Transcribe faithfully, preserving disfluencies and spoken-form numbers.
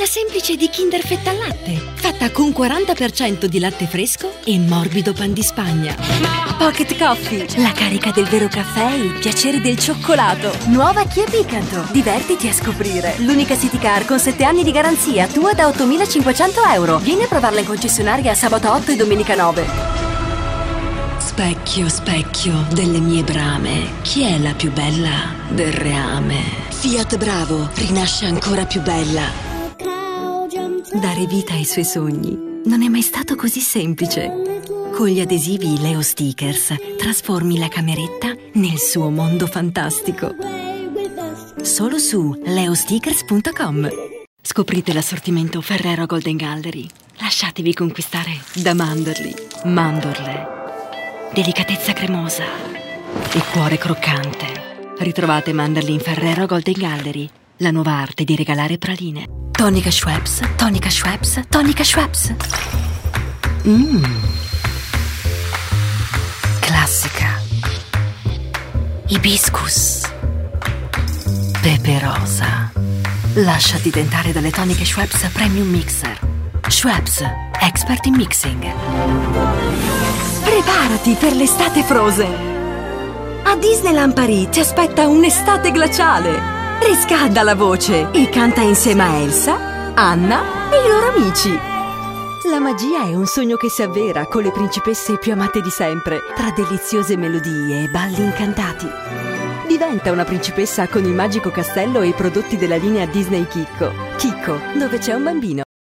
quella semplice di Kinder Fetta al latte, fatta con quaranta per cento di latte fresco e morbido pan di Spagna. Pocket Coffee, la carica del vero caffè e il piacere del cioccolato. Nuova Kia Picanto, divertiti a scoprire. L'unica city car con sette anni di garanzia, tua da ottomilacinquecento euro. Vieni a provarla in concessionaria sabato otto e domenica nove. Specchio, specchio delle mie brame, chi è la più bella del reame? Fiat Bravo rinasce ancora più bella. Dare vita ai suoi sogni non è mai stato così semplice. Con gli adesivi Leo Stickers trasformi la cameretta nel suo mondo fantastico. Solo su leo stickers punto com. Scoprite l'assortimento Ferrero Golden Gallery. Lasciatevi conquistare da mandorli. Mandorle. Delicatezza cremosa e cuore croccante. Ritrovate mandorli in Ferrero Golden Gallery, la nuova arte di regalare praline. Tonica Schweppes, tonica Schweppes, tonica Schweppes. Mmm. Classica. Hibiscus. Pepe rosa. Lasciati tentare dalle toniche Schweppes Premium Mixer. Schweppes, expert in mixing. Preparati per l'estate Frozen. A Disneyland Paris ti aspetta un'estate glaciale. Riscalda la voce e canta insieme a Elsa, Anna e i loro amici. La magia è un sogno che si avvera con le principesse più amate di sempre, tra deliziose melodie e balli incantati. Diventa una principessa con il magico castello e i prodotti della linea Disney Chicco. Chicco, dove c'è un bambino.